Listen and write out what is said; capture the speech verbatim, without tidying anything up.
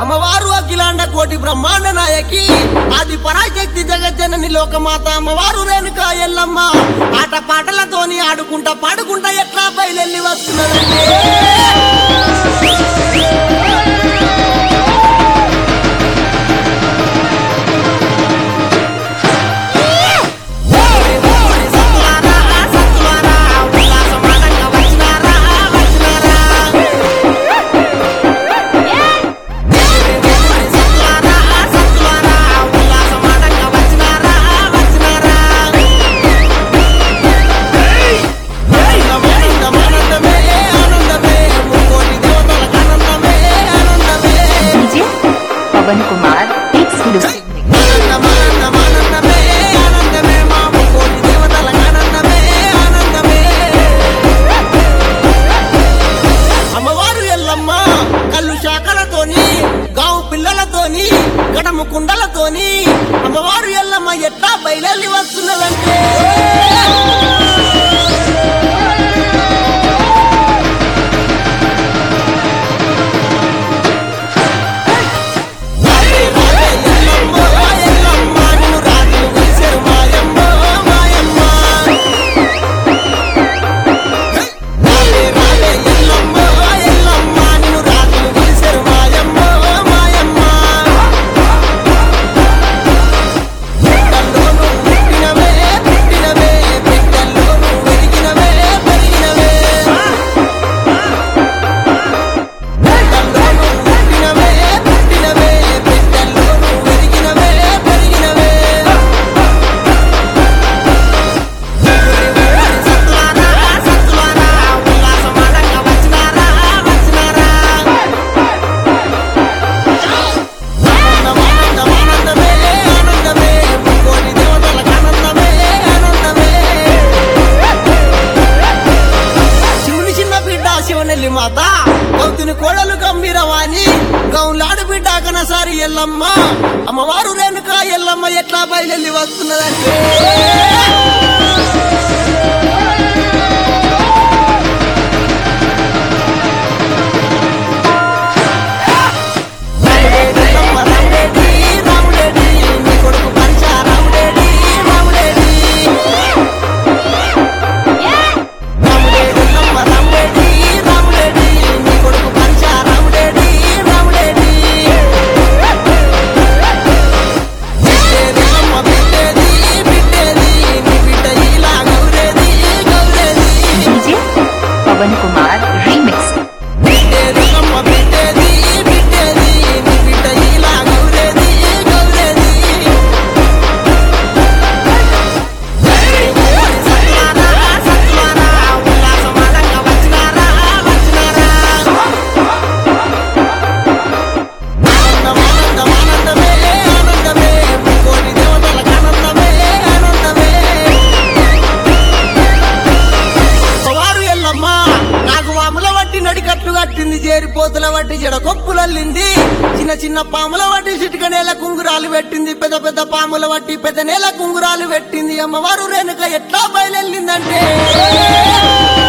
అమ్మవారు అఖిలాండ కోటి బ్రహ్మాండ నాయకి ఆది పరాశక్తి జగజ్జనని లోకమాత అమ్మవారు రేణుకా ఎల్లమ్మ ఆట పాటలతోని ఆడుకుంటా పాడుకుంటా ఎట్లా బయలెల్లి వస్తున్నదంటే पवन कुमार exclusive అమ్మవారు ఎల్లమ్మ కళ్ళు శాఖలతోని గావు పిల్లలతోని గడము కుండలతోని అమ్మవారు ఎల్లమ్మ ఎట్లా బయలుదేరి వస్తున్నదంటే మాత గౌతుని కోడలు గంభీరవాణి గౌలాడు బిడ్డ కనసారి ఎల్లమ్మ అమ్మవారు రేణుకా ఎల్లమ్మ ఎట్లా బయలుదేరి వస్తున్నదంటే पवन कुमार remix నడికట్లు కట్టింది చేరిపోతుల వట్టి జడ కొప్పులల్లింది చిన్న చిన్న పాముల వట్టి చిటిక నేల కుంగురాలు పెట్టింది పెద్ద పెద్ద పాముల వట్టి పెద్ద నేల కుంగురాలు పెట్టింది అమ్మవారు రేణుక ఎట్లా బయలుదేరిందంటే